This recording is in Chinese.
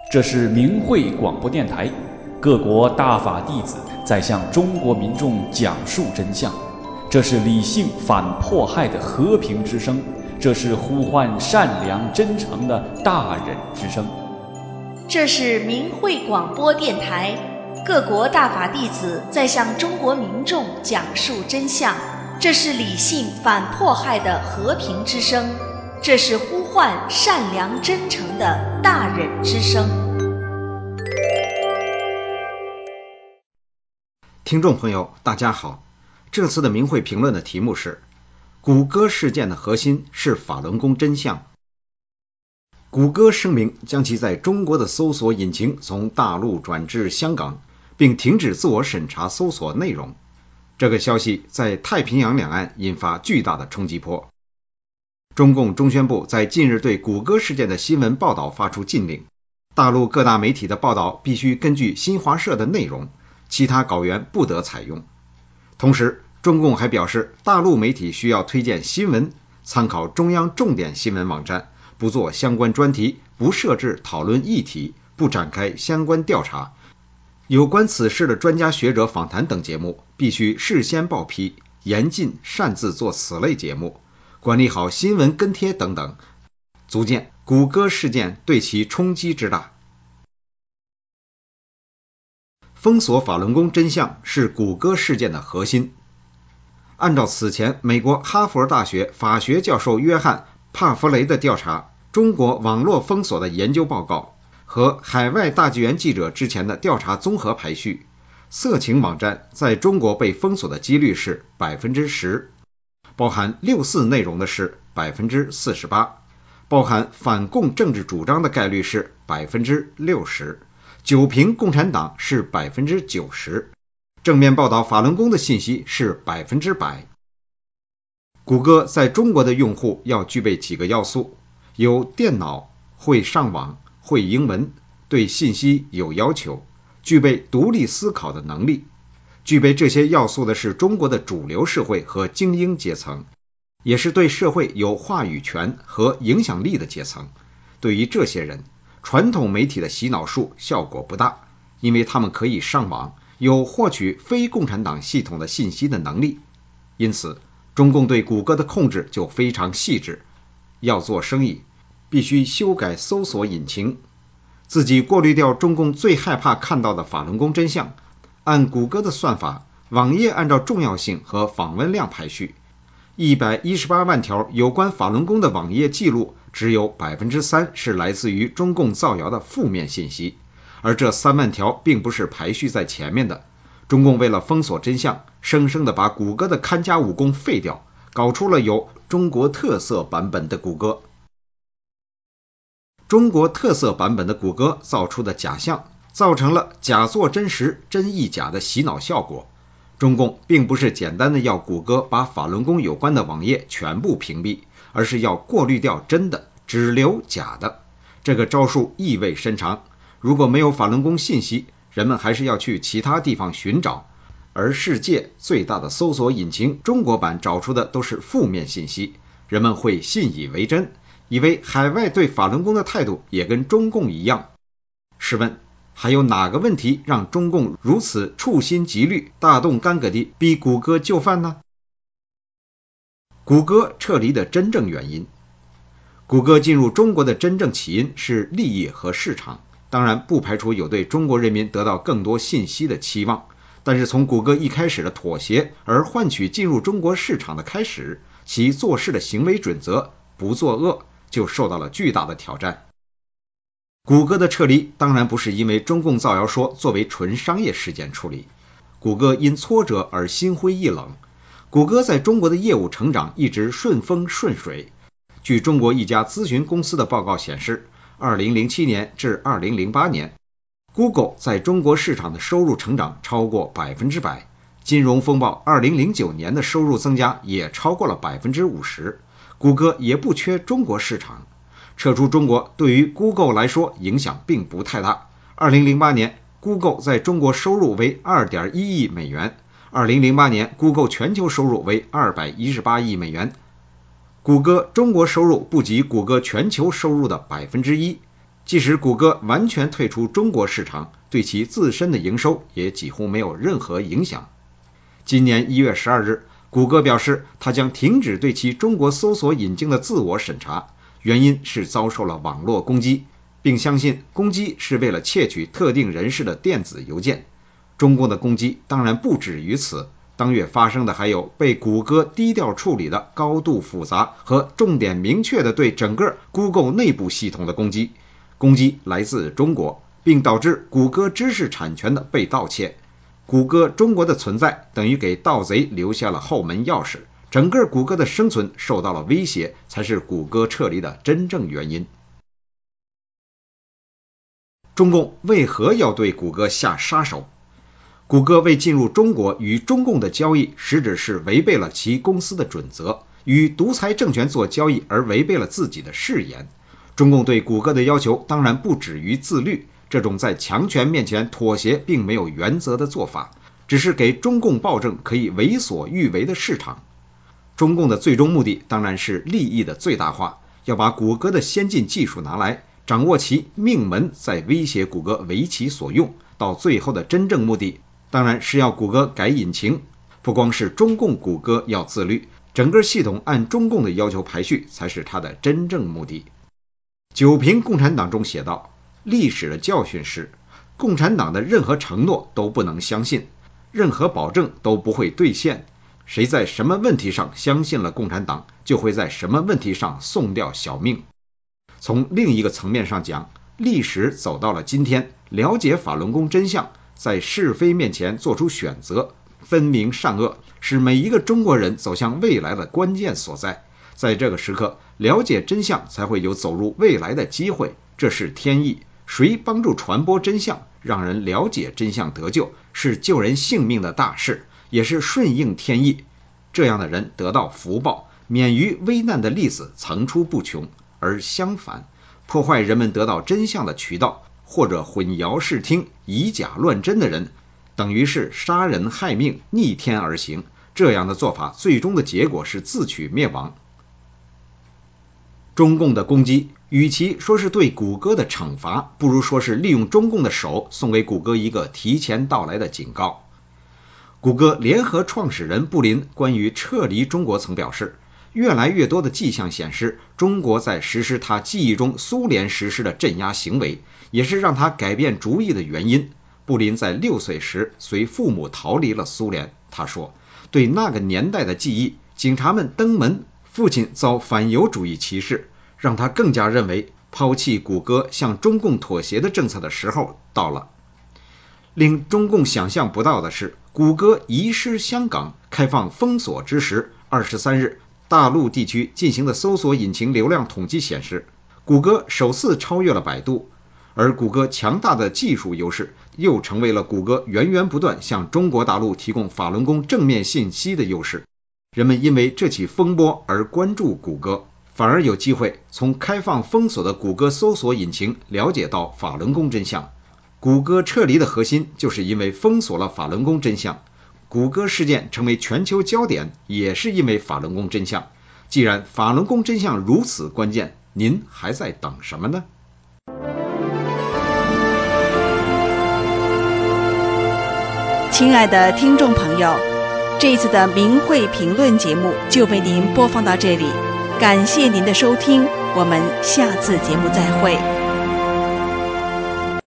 这是明慧广播电台，各国大法弟子在向中国民众讲述真相。这是理性反迫害的和平之声，这是呼唤善良真诚的大忍之声。 这是明慧广播电台，各国大法弟子在向中国民众讲述真相。这是理性反迫害的和平之声，这是呼唤善良真诚的大忍之声。 听众朋友大家好，这次的明慧评论的题目是谷歌事件的核心是法轮功真相。谷歌声明将其在中国的搜索引擎从大陆转至香港，并停止自我审查搜索内容。这个消息在太平洋两岸引发巨大的冲击波。中共中宣部在近日对谷歌事件的新闻报道发出禁令，大陆各大媒体的报道必须根据新华社的内容，其他稿源不得采用。同时，中共还表示，大陆媒体需要推荐新闻，参考中央重点新闻网站，不做相关专题，不设置讨论议题，不展开相关调查。有关此事的专家学者访谈等节目必须事先报批，严禁擅自做此类节目，管理好新闻跟贴等等，足见谷歌事件对其冲击之大。封锁法轮功真相是谷歌事件的核心。按照此前美国哈佛大学法学教授约翰·帕弗雷的调查，中国网络封锁的研究报告和海外大纪元记者之前的调查综合排序，色情网站在中国被封锁的几率是 10%， 包含64内容的是 48%， 包含反共政治主张的概率是 60%， 酒评共产党是 90%， 正面报道法轮功的信息是 100%。 谷歌在中国的用户要具备几个要素，有电脑、会上网、会英文，对信息有要求，具备独立思考的能力。具备这些要素的是中国的主流社会和精英阶层，也是对社会有话语权和影响力的阶层。对于这些人，传统媒体的洗脑术效果不大，因为他们可以上网，有获取非共产党系统的信息的能力。因此，中共对谷歌的控制就非常细致。要做生意，必须修改搜索引擎，自己过滤掉中共最害怕看到的法轮功真相。按谷歌的算法，网页按照重要性和访问量排序，118万条有关法轮功的网页记录，只有 3% 是来自于中共造谣的负面信息，而这3万条并不是排序在前面的。中共为了封锁真相，生生地把谷歌的看家武功废掉，搞出了有中国特色版本的谷歌。中国特色版本的谷歌造出的假象，造成了假作真实、真亦假的洗脑效果。中共并不是简单的要谷歌把法轮功有关的网页全部屏蔽，而是要过滤掉真的，只留假的。这个招数意味深长，如果没有法轮功信息，人们还是要去其他地方寻找，而世界最大的搜索引擎中国版找出的都是负面信息，人们会信以为真，以为海外对法轮功的态度也跟中共一样。试问，还有哪个问题让中共如此处心积虑、大动干戈地逼谷歌就范呢？谷歌撤离的真正原因。谷歌进入中国的真正起因是利益和市场，当然不排除有对中国人民得到更多信息的期望，但是从谷歌一开始的妥协而换取进入中国市场的开始，其做事的行为准则不作恶就受到了巨大的挑战。谷歌的撤离当然不是因为中共造谣说作为纯商业事件处理，谷歌因挫折而心灰意冷。谷歌在中国的业务成长一直顺风顺水。据中国一家咨询公司的报告显示，2007年至2008年 Google 在中国市场的收入成长超过 100%， 金融风暴2009年的收入增加也超过了 50%， 谷歌也不缺中国市场。撤出中国对于 Google 来说影响并不太大。2008年 Google 在中国收入为 2.1 亿美元，2008年 Google 全球收入为218亿美元。谷歌中国收入不及谷歌全球收入的 1%， 即使谷歌完全退出中国市场，对其自身的营收也几乎没有任何影响。今年1月12日，谷歌表示，它将停止对其中国搜索引擎的自我审查，原因是遭受了网络攻击，并相信攻击是为了窃取特定人士的电子邮件。中共的攻击当然不止于此，当月发生的还有被谷歌低调处理的高度复杂和重点明确的对整个 Google 内部系统的攻击。攻击来自中国，并导致谷歌知识产权的被盗窃。谷歌中国的存在等于给盗贼留下了后门钥匙，整个谷歌的生存受到了威胁，才是谷歌撤离的真正原因。中共为何要对谷歌下杀手？谷歌为进入中国与中共的交易，实质是违背了其公司的准则，与独裁政权做交易而违背了自己的誓言。中共对谷歌的要求当然不止于自律，这种在强权面前妥协并没有原则的做法，只是给中共暴政可以为所欲为的市场。中共的最终目的当然是利益的最大化，要把谷歌的先进技术拿来，掌握其命门，再威胁谷歌为其所用，到最后的真正目的当然是要谷歌改引擎。不光是中共谷歌要自律，整个系统按中共的要求排序才是它的真正目的。九评共产党中写道，历史的教训是，共产党的任何承诺都不能相信，任何保证都不会兑现，谁在什么问题上相信了共产党，就会在什么问题上送掉小命。从另一个层面上讲，历史走到了今天，了解法轮功真相，在是非面前做出选择，分明善恶，是每一个中国人走向未来的关键所在。在这个时刻，了解真相才会有走入未来的机会，这是天意。谁帮助传播真相，让人了解真相得救，是救人性命的大事，也是顺应天意。这样的人得到福报，免于危难的例子层出不穷。而相反，破坏人们得到真相的渠道，或者混淆视听、以假乱真的人，等于是杀人害命，逆天而行。这样的做法，最终的结果是自取灭亡。中共的攻击，与其说是对谷歌的惩罚，不如说是利用中共的手送给谷歌一个提前到来的警告。谷歌联合创始人布林关于撤离中国曾表示，越来越多的迹象显示，中国在实施他记忆中苏联实施的镇压行为，也是让他改变主意的原因。布林在6岁时随父母逃离了苏联，他说，对那个年代的记忆，警察们登门，父亲遭反犹主义歧视，让他更加认为抛弃谷歌向中共妥协的政策的时候到了。令中共想象不到的是，谷歌遗失香港开放封锁之时，23日大陆地区进行的搜索引擎流量统计显示，谷歌首次超越了百度，而谷歌强大的技术优势又成为了谷歌源源不断向中国大陆提供法轮功正面信息的优势。人们因为这起风波而关注谷歌，反而有机会从开放封锁的谷歌搜索引擎了解到法轮功真相。谷歌撤离的核心就是因为封锁了法轮功真相，谷歌事件成为全球焦点也是因为法轮功真相。既然法轮功真相如此关键，您还在等什么呢？ 亲爱的听众朋友，这一次的明慧评论节目就为您播放到这里，感谢您的收听，我们下次节目再会。